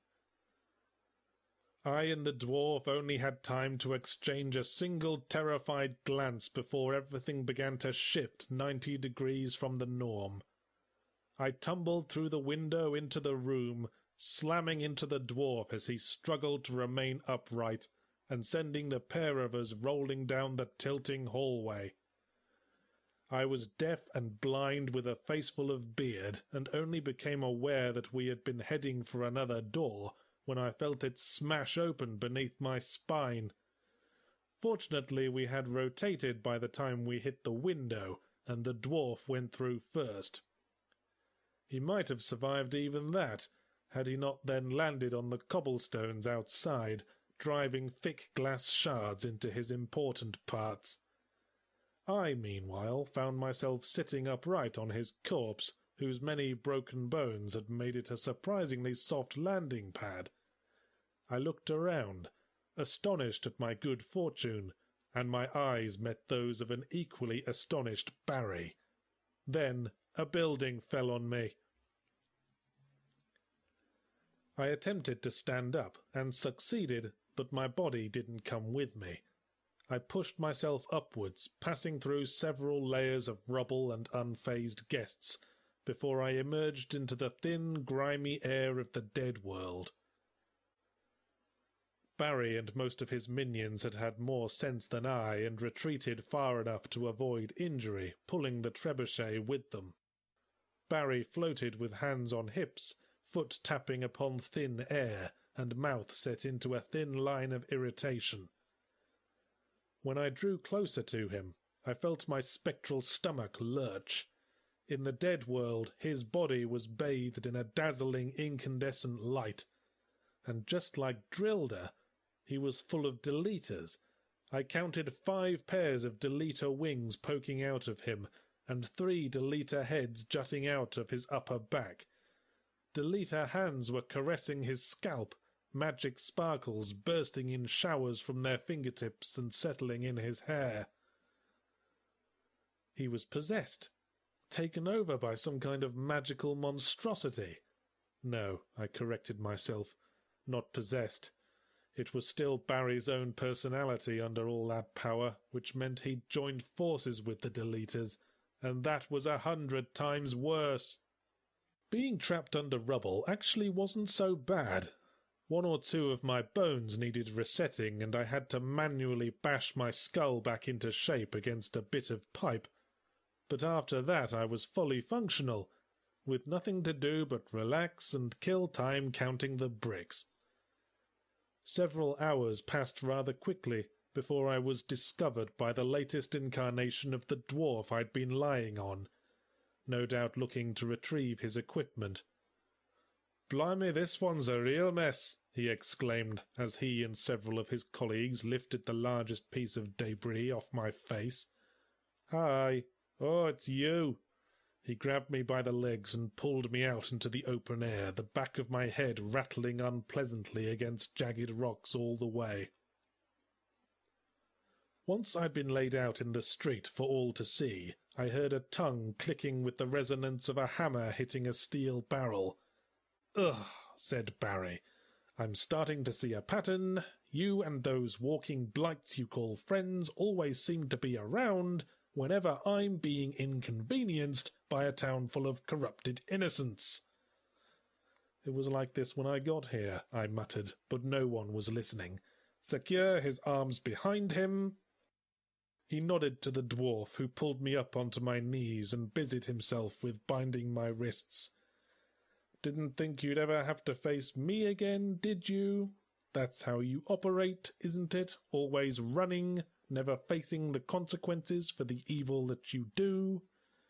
Speaker 1: I and the dwarf only had time to exchange a single terrified glance before everything began to shift ninety degrees from the norm. I tumbled through the window into the room, slamming into the dwarf as he struggled to remain upright, and sending the pair of us rolling down the tilting hallway. I was deaf and blind with a faceful of beard, and only became aware that we had been heading for another door when I felt it smash open beneath my spine. Fortunately, we had rotated by the time we hit the window, and the dwarf went through first. He might have survived even that, had he not then landed on the cobblestones outside, driving thick glass shards into his important parts. I, meanwhile, found myself sitting upright on his corpse, whose many broken bones had made it a surprisingly soft landing pad. I looked around, astonished at my good fortune, and my eyes met those of an equally astonished Barry. Then a building fell on me. I attempted to stand up, and succeeded, but my body didn't come with me. I pushed myself upwards, passing through several layers of rubble and unfazed guests, before I emerged into the thin, grimy air of the dead world. Barry and most of his minions had had more sense than I, and retreated far enough to avoid injury, pulling the trebuchet with them. Barry floated with hands on hips, foot tapping upon thin air, and mouth set into a thin line of irritation. When I drew closer to him, I felt my spectral stomach lurch. In the dead world, his body was bathed in a dazzling incandescent light, and just like Drilder, he was full of deleters. I counted five pairs of deleter wings poking out of him, and three deleter heads jutting out of his upper back. Deleter hands were caressing his scalp, magic sparkles bursting in showers from their fingertips and settling in his hair. He was possessed, taken over by some kind of magical monstrosity. No, I corrected myself, not possessed. It was still Barry's own personality under all that power, which meant he'd joined forces with the Deleters, and that was a hundred times worse. Being trapped under rubble actually wasn't so bad. One or two of my bones needed resetting, and I had to manually bash my skull back into shape against a bit of pipe. But after that I was fully functional, with nothing to do but relax and kill time counting the bricks. Several hours passed rather quickly before I was discovered by the latest incarnation of the dwarf I'd been lying on, no doubt looking to retrieve his equipment. "Blimey, this one's a real mess," he exclaimed, as he and several of his colleagues lifted the largest piece of debris off my face. "Hi. Oh, it's you." He grabbed me by the legs and pulled me out into the open air, the back of my head rattling unpleasantly against jagged rocks all the way. Once I'd been laid out in the street for all to see, I heard a tongue clicking with the resonance of a hammer hitting a steel barrel. "Ugh," said Barry. "I'm starting to see a pattern. You and those walking blights you call friends always seem to be around whenever I'm being inconvenienced by a town full of corrupted innocents." "It was like this when I got here," I muttered, but no one was listening. "Secure his arms behind him." He nodded to the dwarf, who pulled me up onto my knees and busied himself with binding my wrists. "Didn't think you'd ever have to face me again, did you? That's how you operate, isn't it? Always running, never facing the consequences for the evil that you do."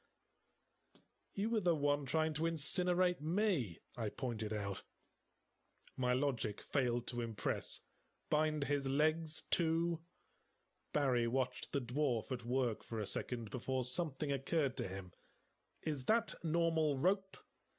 Speaker 1: "You were the one trying to incinerate me," I pointed out. My logic failed to impress. Bind his legs, too? Barry watched the dwarf at work for a second before something occurred to him. "Is that normal rope?"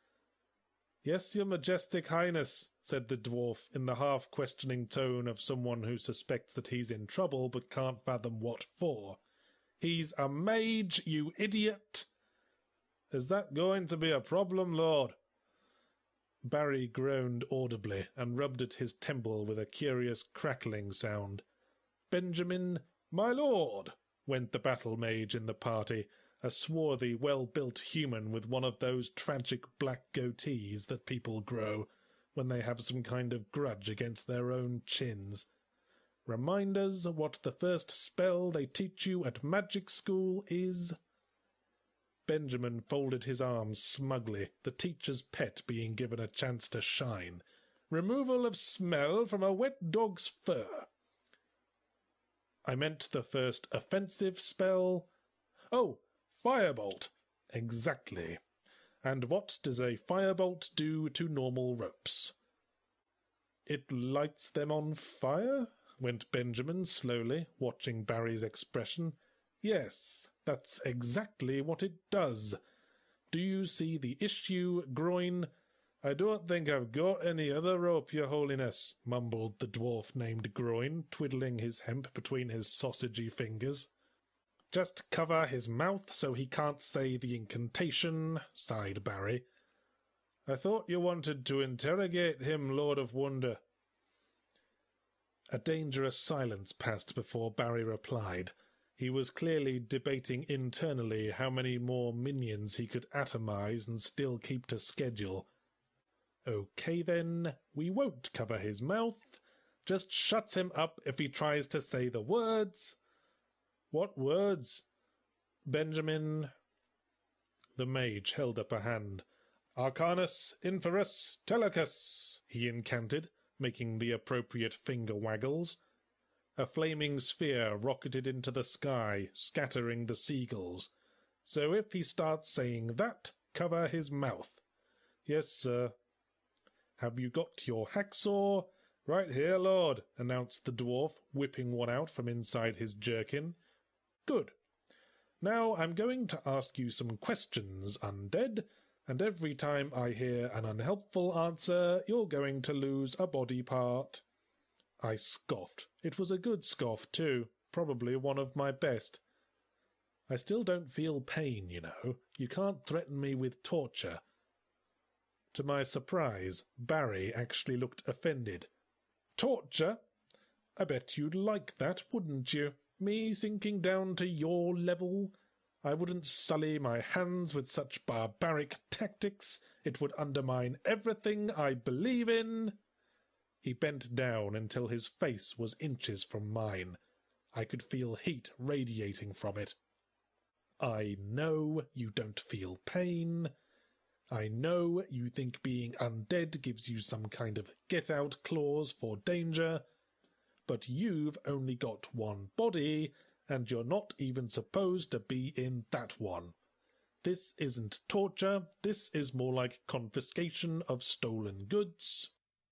Speaker 1: "Yes, your majestic highness," said the dwarf in the half-questioning tone of someone who suspects that he's in trouble but can't fathom what for. "He's a mage, you idiot!" "Is that going to be a problem, lord?" Barry groaned audibly and rubbed at his temple with a curious crackling sound. "Benjamin, my lord," went the battle mage in the party, a swarthy, well-built human with one of those tragic black goatees that people grow when they have some kind of grudge against their own chins. "Remind us what the first spell they teach you at magic school is." Benjamin folded his arms smugly, the teacher's pet being given a chance to shine. "Removal of smell from a wet dog's fur." "I meant the first offensive spell." "Oh, firebolt." "Exactly. And what does a firebolt do to normal ropes?" "It lights them on fire?" went Benjamin slowly, watching Barry's expression. "Yes, that's exactly what it does. Do you see the issue, Groin?" "I don't think I've got any other rope, your holiness," mumbled the dwarf named Groin, twiddling his hemp between his sausagey fingers. "Just cover his mouth so he can't say the incantation," sighed Barry. "I thought you wanted to interrogate him, Lord of Wonder." A dangerous silence passed before Barry replied. He was clearly debating internally how many more minions he could atomize and still keep to schedule. "Okay, then, we won't cover his mouth. Just shuts him up if he tries to say the words." "What words?" "Benjamin." The mage held up a hand. "Arcanus, Inferus, Telecus," he incanted, making the appropriate finger waggles. A flaming sphere rocketed into the sky, scattering the seagulls. "So if he starts saying that, cover his mouth." "Yes, sir." "Have you got your hacksaw?" "Right here, lord," announced the dwarf, whipping one out from inside his jerkin. "Good. Now I'm going to ask you some questions, undead, and every time I hear an unhelpful answer, you're going to lose a body part." I scoffed. It was a good scoff, too, probably one of my best. "I still don't feel pain, you know. You can't threaten me with torture." To my surprise, Barry actually looked offended. "Torture? I bet you'd like that, wouldn't you? Me sinking down to your level? I wouldn't sully my hands with such barbaric tactics. It would undermine everything I believe in." He bent down until his face was inches from mine. I could feel heat radiating from it. "I know you don't feel pain. I know you think being undead gives you some kind of get-out clause for danger, but you've only got one body, and you're not even supposed to be in that one. This isn't torture, this is more like confiscation of stolen goods."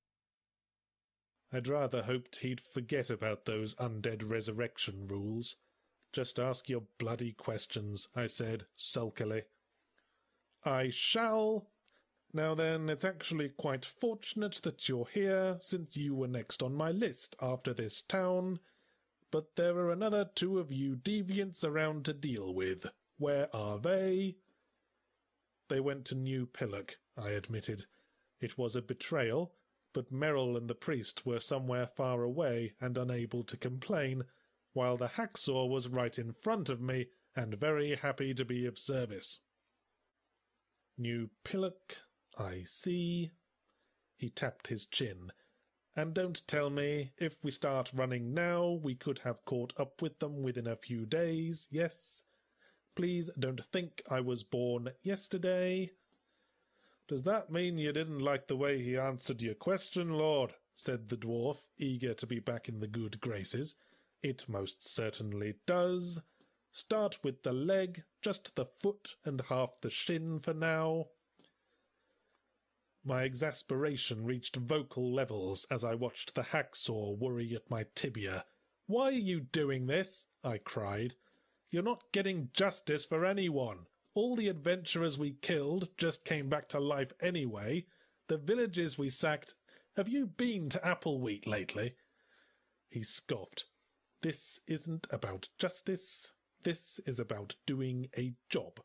Speaker 1: I'd rather hoped he'd forget about those undead resurrection rules. "Just ask your bloody questions," I said, sulkily. "I shall. Now then, it's actually quite fortunate that you're here, since you were next on my list after this town. But there are another two of you deviants around to deal with. Where are they?" "They went to New Pillock," I admitted. It was a betrayal, but Merrill and the priest were somewhere far away and unable to complain, while the hacksaw was right in front of me and very happy to be of service. "New Pillock, I see." He tapped his chin. "And don't tell me, if we start running now, we could have caught up with them within a few days, yes? Please don't think I was born yesterday." "Does that mean you didn't like the way he answered your question, lord?" said the dwarf, eager to be back in the good graces. "It most certainly does. Start with the leg, just the foot and half the shin for now." My exasperation reached vocal levels as I watched the hacksaw worry at my tibia. "Why are you doing this?" I cried. "You're not getting justice for anyone. All the adventurers we killed just came back to life anyway. The villages we sacked... Have you been to Applewheat lately?" He scoffed. "This isn't about justice. This is about doing a job."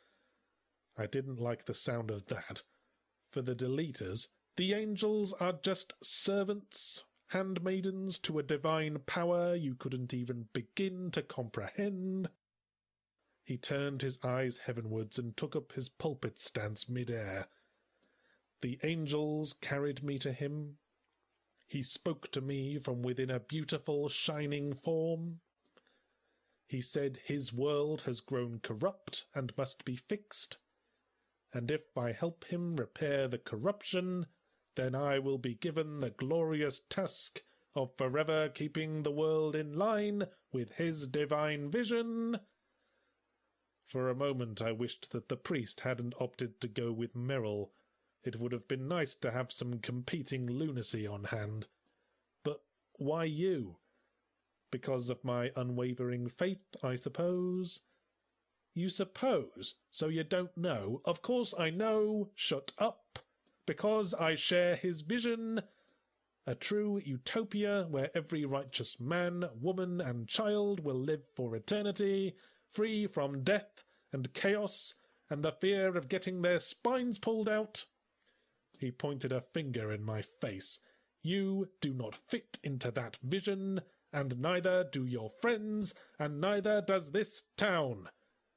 Speaker 1: I didn't like the sound of that. For the Deleters, the angels are just servants, handmaidens to a divine power you couldn't even begin to comprehend. He turned his eyes heavenwards and took up his pulpit stance mid-air. The angels carried me to him. He spoke to me from within a beautiful shining form. He said his world has grown corrupt and must be fixed, and if I help him repair the corruption, then I will be given the glorious task of forever keeping the world in line with his divine vision. For a moment I wished that the priest hadn't opted to go with Merrill. It would have been nice to have some competing lunacy on hand. But why you? Because of my unwavering faith, I suppose. "You suppose? So you don't know? Of course I know. Shut up. Because I share his vision. A true utopia where every righteous man, woman, and child will live for eternity, free from death and chaos and the fear of getting their spines pulled out." He pointed a finger in my face. "You do not fit into that vision, and neither do your friends, and neither does this town."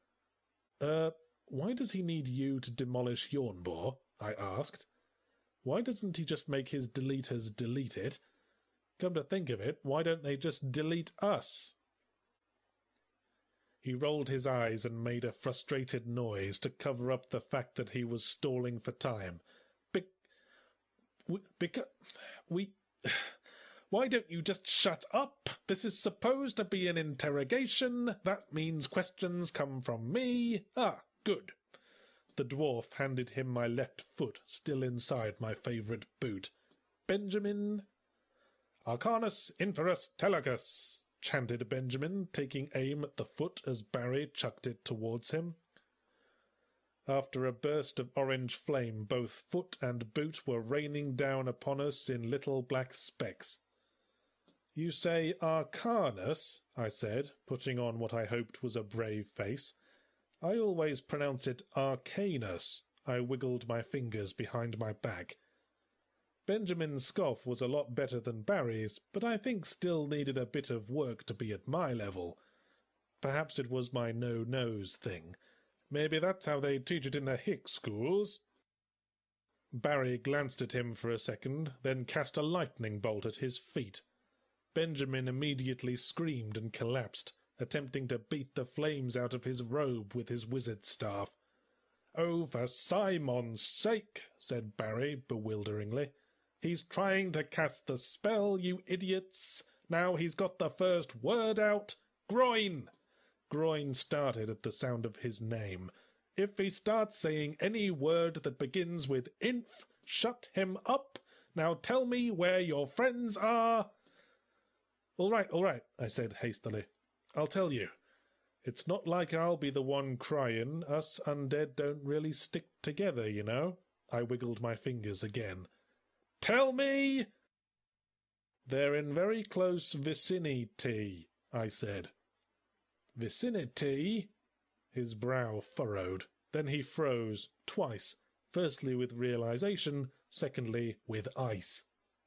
Speaker 1: Uh, why does he need you to demolish Yawnbor?" I asked. "Why doesn't he just make his deleters delete it? Come to think of it, why don't they just delete us?" He rolled his eyes and made a frustrated noise to cover up the fact that he was stalling for time. Be- we- because we... Why don't you just shut up? This is supposed to be an interrogation. That means questions come from me. Ah, good. The dwarf handed him my left foot, still inside my favourite boot. Benjamin... Arcanus Inferus Telecus, chanted Benjamin, taking aim at the foot as Barry chucked it towards him. After a burst of orange flame, both foot and boot were raining down upon us in little black specks. "You say Arcanus?" I said, putting on what I hoped was a brave face. "I always pronounce it Arcanus." I wiggled my fingers behind my back. Benjamin's scoff was a lot better than Barry's, but I think still needed a bit of work to be at my level. Perhaps it was my no-nose thing. Maybe that's how they teach it in the Hick schools. Barry glanced at him for a second, then cast a lightning bolt at his feet. Benjamin immediately screamed and collapsed, attempting to beat the flames out of his robe with his wizard staff. "Oh, for Simon's sake," said Barry bewilderingly. "He's trying to cast the spell, you idiots. Now he's got the first word out. Groin!" Groin started at the sound of his name. "If he starts saying any word that begins with inf, shut him up. Now tell me where your friends are." "All right, all right," I said hastily. "I'll tell you. It's not like I'll be the one crying. Us undead don't really stick together, you know." I wiggled my fingers again. "Tell me!" "They're in very close vicinity," I said. "Vicinity?" His brow furrowed. Then he froze, twice, firstly with realization, secondly with ice.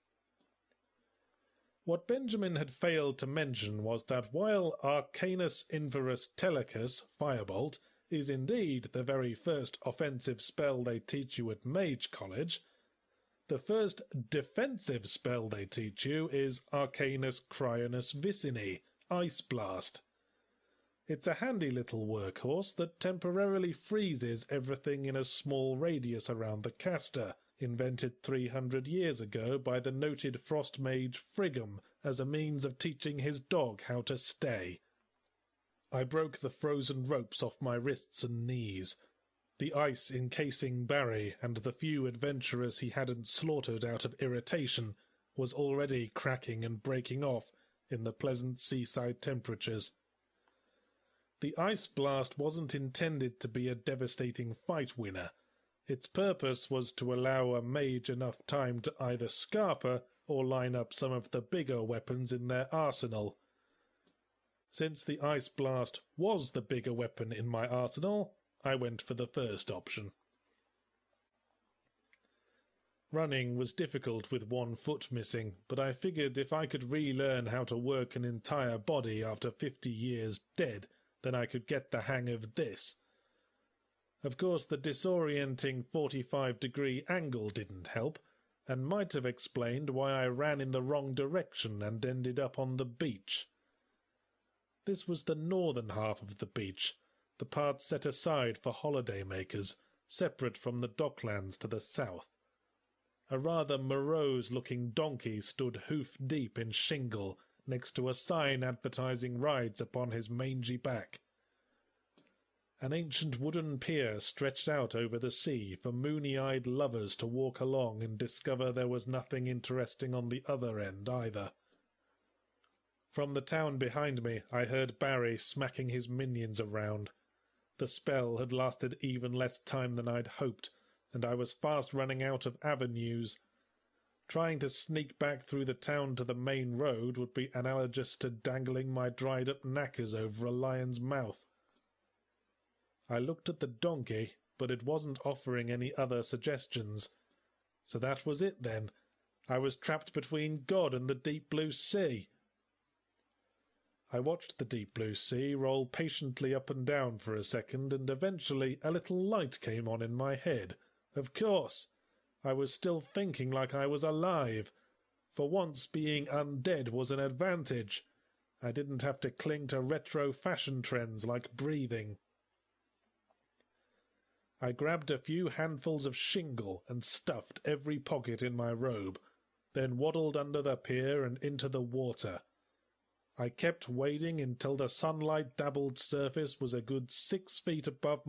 Speaker 1: What Benjamin had failed to mention was that while Arcanus Inverus Telecus, Firebolt, is indeed the very first offensive spell they teach you at Mage College, the first defensive spell they teach you is Arcanus Cryonis Vicini, Ice Blast. It's a handy little workhorse that temporarily freezes everything in a small radius around the caster, invented three hundred years ago by the noted frost mage Friggum as a means of teaching his dog how to stay. I broke the frozen ropes off my wrists and knees. The ice encasing Barry and the few adventurers he hadn't slaughtered out of irritation was already cracking and breaking off in the pleasant seaside temperatures. The ice blast wasn't intended to be a devastating fight winner. Its purpose was to allow a mage enough time to either scarper or line up some of the bigger weapons in their arsenal. Since the ice blast was the bigger weapon in my arsenal, I went for the first option. Running was difficult with one foot missing, but I figured if I could relearn how to work an entire body after fifty years dead, then I could get the hang of this. Of course, the disorienting forty-five degree angle didn't help, and might have explained why I ran in the wrong direction and ended up on the beach. This was the northern half of the beach, the part set aside for holiday-makers, separate from the docklands to the south. A rather morose-looking donkey stood hoof-deep in shingle next to a sign advertising rides upon his mangy back. An ancient wooden pier stretched out over the sea for moony-eyed lovers to walk along and discover there was nothing interesting on the other end either. From the town behind me I heard Barry smacking his minions around. The spell had lasted even less time than I'd hoped, and I was fast running out of avenues. Trying to sneak back through the town to the main road would be analogous to dangling my dried-up knackers over a lion's mouth. I looked at the donkey, but it wasn't offering any other suggestions. So that was it, then. I was trapped between God and the deep blue sea. I watched the deep blue sea roll patiently up and down for a second, and eventually a little light came on in my head. Of course! I was still thinking like I was alive. For once being undead was an advantage. I didn't have to cling to retro fashion trends like breathing. I grabbed a few handfuls of shingle and stuffed every pocket in my robe, then waddled under the pier and into the water. I kept wading until the sunlight-dabbled surface was a good six feet above